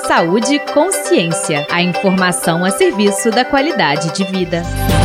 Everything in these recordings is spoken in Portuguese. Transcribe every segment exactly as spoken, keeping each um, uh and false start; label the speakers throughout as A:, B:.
A: Saúde e Consciência. A informação a serviço da qualidade de vida.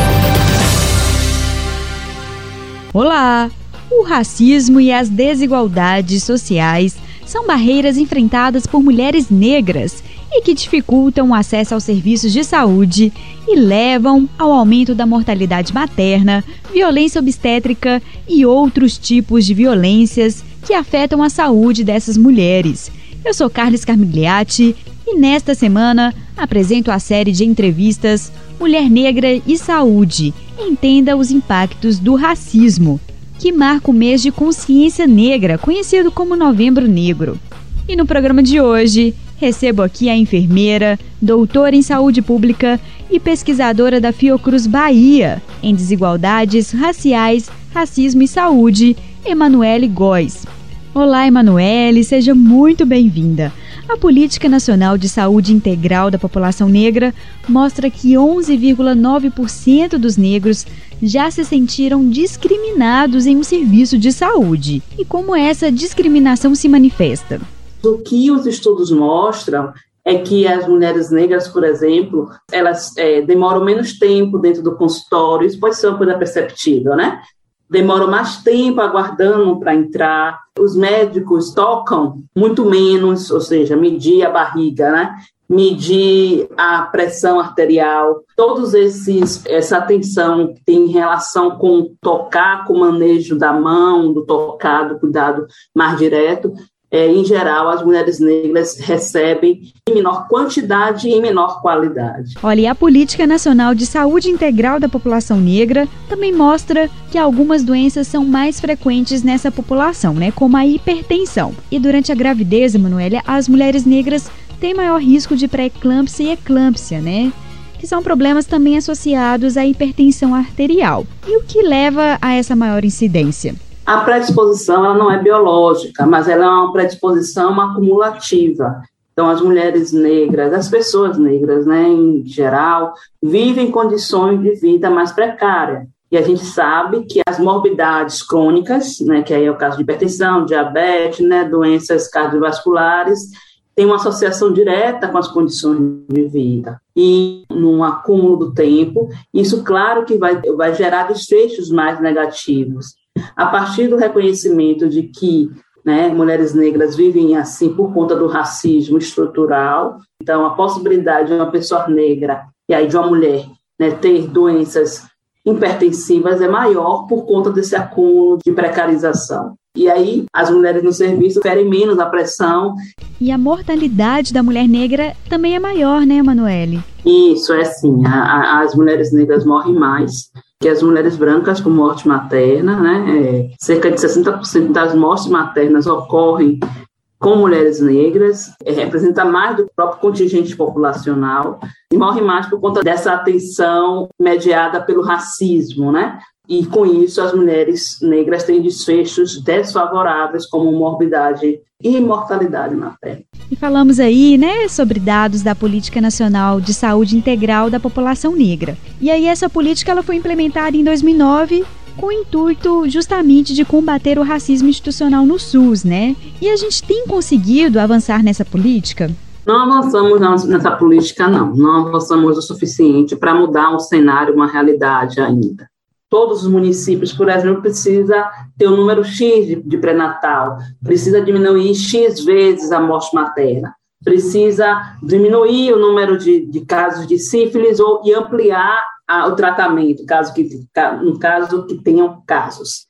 B: Olá! O racismo e as desigualdades sociais são barreiras enfrentadas por mulheres negras e que dificultam o acesso aos serviços de saúde e levam ao aumento da mortalidade materna, violência obstétrica e outros tipos de violências que afetam a saúde dessas mulheres. Eu sou Carles Carmigliati e nesta semana apresento a série de entrevistas Mulher Negra e Saúde. Entenda os impactos do racismo, que marca o mês de consciência negra, conhecido como Novembro Negro. E no programa de hoje, recebo aqui a enfermeira, doutora em saúde pública e pesquisadora da Fiocruz Bahia em desigualdades raciais, racismo e saúde, Emanuele Góes. Olá, Emanuele, seja muito bem-vinda. A Política Nacional de Saúde Integral da População Negra mostra que onze vírgula nove por cento dos negros já se sentiram discriminados em um serviço de saúde. E como essa discriminação se manifesta?
C: O que os estudos mostram é que as mulheres negras, por exemplo, elas é, demoram menos tempo dentro do consultório. Isso pode ser uma coisa perceptível, né? Demoram mais tempo aguardando para entrar. Os médicos tocam muito menos, ou seja, medir a barriga, né? Medir a pressão arterial. Todos esses essa atenção que tem relação com tocar, com o manejo da mão, do tocado, cuidado mais direto. É, em geral, as mulheres negras recebem em menor quantidade e em menor qualidade.
B: Olha, e a Política Nacional de Saúde Integral da População Negra também mostra que algumas doenças são mais frequentes nessa população, né, como a hipertensão. E durante a gravidez, Emanuele, as mulheres negras têm maior risco de pré-eclâmpsia e eclâmpsia, né, que são problemas também associados à hipertensão arterial. E o que leva a essa maior incidência?
C: A predisposição ela não é biológica, mas ela é uma predisposição acumulativa. Então, as mulheres negras, as pessoas negras, né, em geral, vivem condições de vida mais precárias. E a gente sabe que as morbidades crônicas, né, que aí é o caso de hipertensão, diabetes, né, doenças cardiovasculares, têm uma associação direta com as condições de vida. E, num acúmulo do tempo, isso, claro, que vai, vai gerar desfechos mais negativos. A partir do reconhecimento de que, né, mulheres negras vivem assim por conta do racismo estrutural, então a possibilidade de uma pessoa negra e aí de uma mulher, né, ter doenças hipertensivas é maior por conta desse acúmulo de precarização. E aí as mulheres no serviço ferem menos a pressão.
B: E a mortalidade da mulher negra também é maior, né, Emanuele?
C: Isso, é sim. A, a, as mulheres negras morrem mais que as mulheres brancas com morte materna, né? É, cerca de sessenta por cento das mortes maternas ocorrem com mulheres negras, é, representa mais do próprio contingente populacional e morre mais por conta dessa atenção mediada pelo racismo, né? E, com isso, as mulheres negras têm desfechos desfavoráveis como morbidade e mortalidade materna.
B: E falamos aí, né, sobre dados da Política Nacional de Saúde Integral da População Negra. E aí essa política ela foi implementada em dois mil e nove com o intuito justamente de combater o racismo institucional no SUS, né? E a gente tem conseguido avançar nessa política?
C: Não avançamos nessa política, não. Não avançamos o suficiente para mudar um cenário, uma realidade ainda. Todos os municípios, por exemplo, precisam ter um número X de, de pré-natal, precisa diminuir X vezes a morte materna, precisa diminuir o número de, de casos de sífilis ou, e ampliar a, o tratamento, caso que, no caso que tenham casos.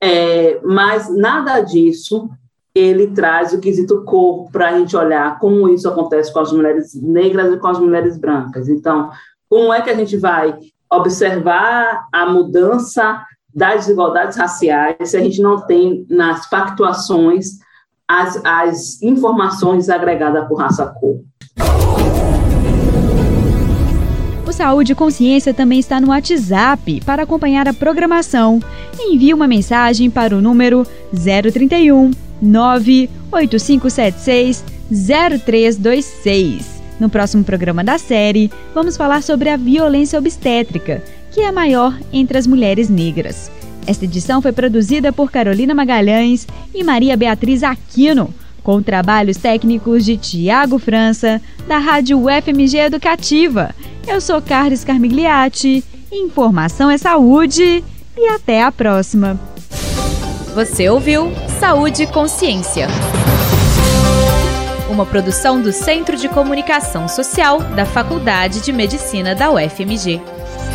C: É, mas nada disso ele traz o quesito corpo para a gente olhar como isso acontece com as mulheres negras e com as mulheres brancas. Então, como é que a gente vai observar a mudança das desigualdades raciais se a gente não tem nas pactuações as, as informações agregadas por raça-cor.
B: O Saúde e Consciência também está no WhatsApp para acompanhar a programação. Envie uma mensagem para o número zero trinta e um, nove oito cinco sete seis, zero três dois seis. No próximo programa da série, vamos falar sobre a violência obstétrica, que é a maior entre as mulheres negras. Esta edição foi produzida por Carolina Magalhães e Maria Beatriz Aquino, com trabalhos técnicos de Tiago França, da Rádio U F M G Educativa. Eu sou Carlos Carmigliati, informação é saúde e até a próxima.
A: Você ouviu Saúde e Consciência, uma produção do Centro de Comunicação Social da Faculdade de Medicina da U F M G.